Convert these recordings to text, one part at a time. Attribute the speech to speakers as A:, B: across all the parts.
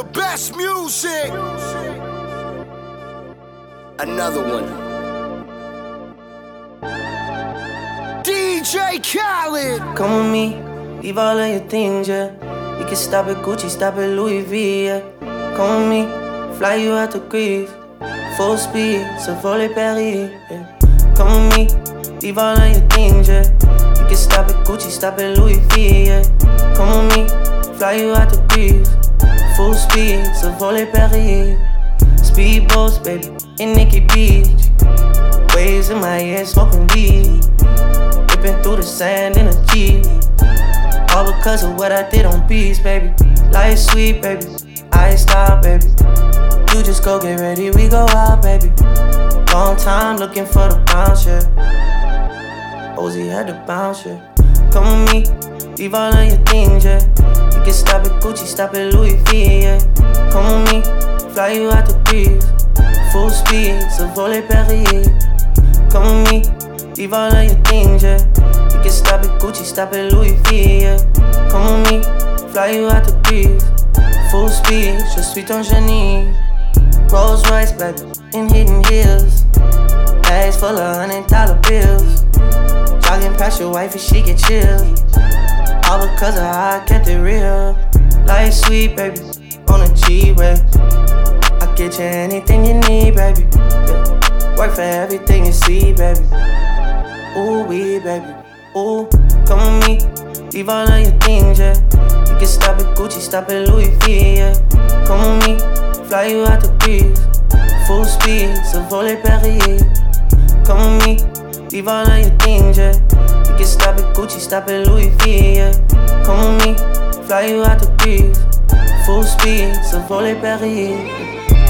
A: best music. Another one. DJ Khaled.
B: Come with me, leave all of your things, yeah. You can stop at Gucci, stop at Louis V, yeah. Come with me, fly you out to Greece. Full speed, so volley Paris, yeah. Come with me, leave all of your things, yeah. You can stop at Gucci, stop at Louis V, yeah. Come with me, fly you out to Greece. Full speed, so volley Paris. Speedboats, baby, in Nikki Beach. Waves in my head, smoking weed. Ripping through the sand in a Jeep. All because of what I did on beats, baby. Life sweet, baby, I ain't stop, baby. You just go get ready, we go out, baby. Long time looking for the bounce, yeah. Ozzy had to bounce, yeah. Come with me, leave all of your things, yeah. You can stop at Gucci, stop at Louis V, yeah. Come with me, fly you out to Greece. Full speed, so volley Paris. Come with me, leave all of your things, yeah. You can stop at Gucci, stop at Louis V, yeah. Come with me, fly you out to Greece. Full speed, je suis ton génie. Rolls Royce, baby, in hidden hills. Bags full of $100 bills. Jogging past your wife and she get chilled. All because of how I kept it real. Life sweet, baby, on a G-way. I get you anything you need, baby, yeah. Work for everything you see, baby. Ooh, wee, baby, ooh. Come with me, leave all of your things, yeah. You can stop at Gucci, stop at Louis V, yeah. Come with me, fly you out to Greece. Full speed, so volley Paris. Come with me, leave all of your things, yeah. You can stop at Gucci, stop at Louis V, yeah. Come with me, fly you out to Greece. Full speed, so volley Paris.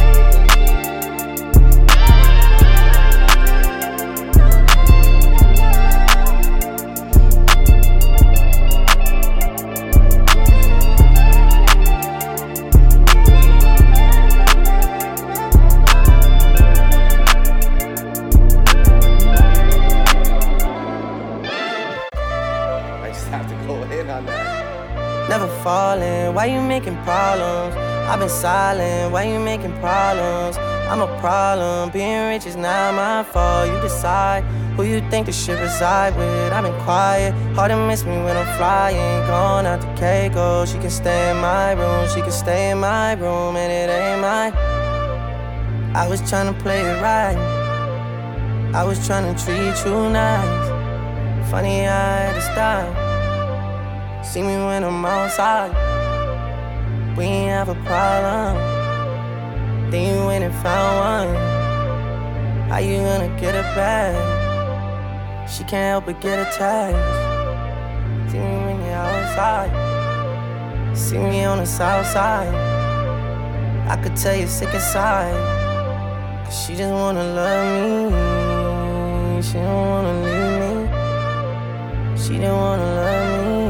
B: Never falling, why you making problems? I've been silent, why you making problems? I'm a problem, being rich is not my fault. You decide who you think the shit reside with. I've been quiet, hard to miss me when I'm flying. Gone out to Keiko, she can stay in my room. She can stay in my room and it ain't mine. I was tryna play it right, I was tryna treat you nice. Funny I had to stop. See me when I'm outside, we ain't have a problem. Then you went and found one. How you gonna get it back? She can't help but get attached. See me when you're outside, see me on the south side. I could tell you're sick inside, cause she just wanna love me. She don't wanna leave me. She don't wanna love me.